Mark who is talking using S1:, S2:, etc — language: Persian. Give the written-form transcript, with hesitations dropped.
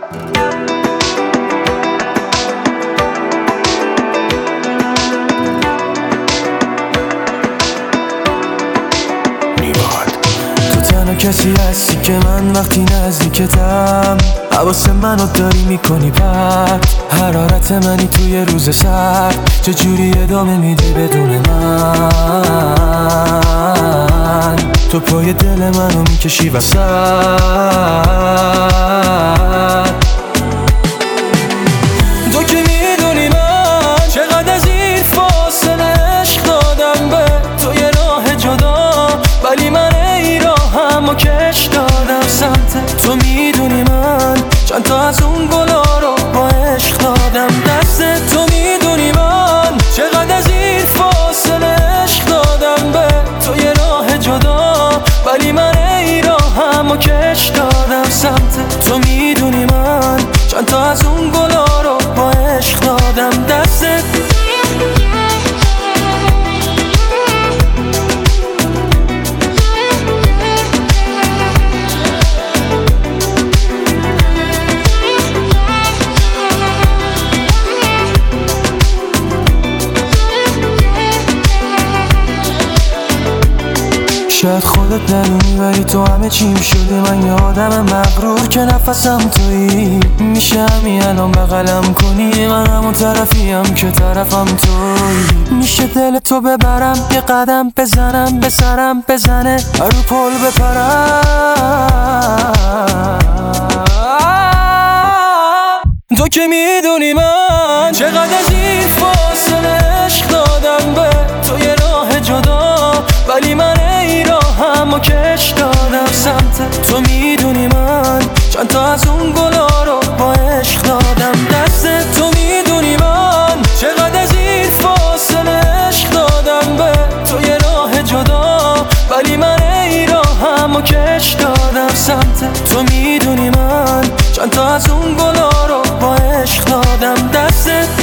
S1: کسی هستی که من وقتی نزدیکتم حواس منو داری میکنی پرت. حرارت منی توی روز سرد، چجوری ادامه میدی بدون من؟ تو پای دل منو میکشی وسط. تو که میدونی من چقدر از این فاصله عشق دادم به توی راه جدا، ولی من و کش دادم سمت تو. میدونی من چند تا از اون گلا رو با عشق دادم دست تو. میدونی من چقدر از این فاصله عشق دادم به توی راه جدا، ولی من ای راهم و کش دادم سمت تو. میدونی من چند تا از اون گلا رو با عشق دادم دست. شاید خودت ندونی ولی تو همه چیم شده. من یه آدم مغرور که نفسم تویی. میشه همین الان بغلم کنی، من همون طرفیم که طرفم تویی. میشه دل تو ببرم، یه قدم بزنم، به سرم بزنه، رو پل بپرم. تو که میدونی من چقدر از این فاصله عشق دادم به توی راه جدا، ولی من ای راهم و کش دادم سمت تو. میدونی من چند تا از اون گلا رو با عشق دادم دست تو. میدونی من چقدر از این فاصله عشق دادم به توی راه جدا، ولی من ای راهم و کش دادم سمت تو. میدونی من چند تا از اون گلا رو با عشق دادم دست.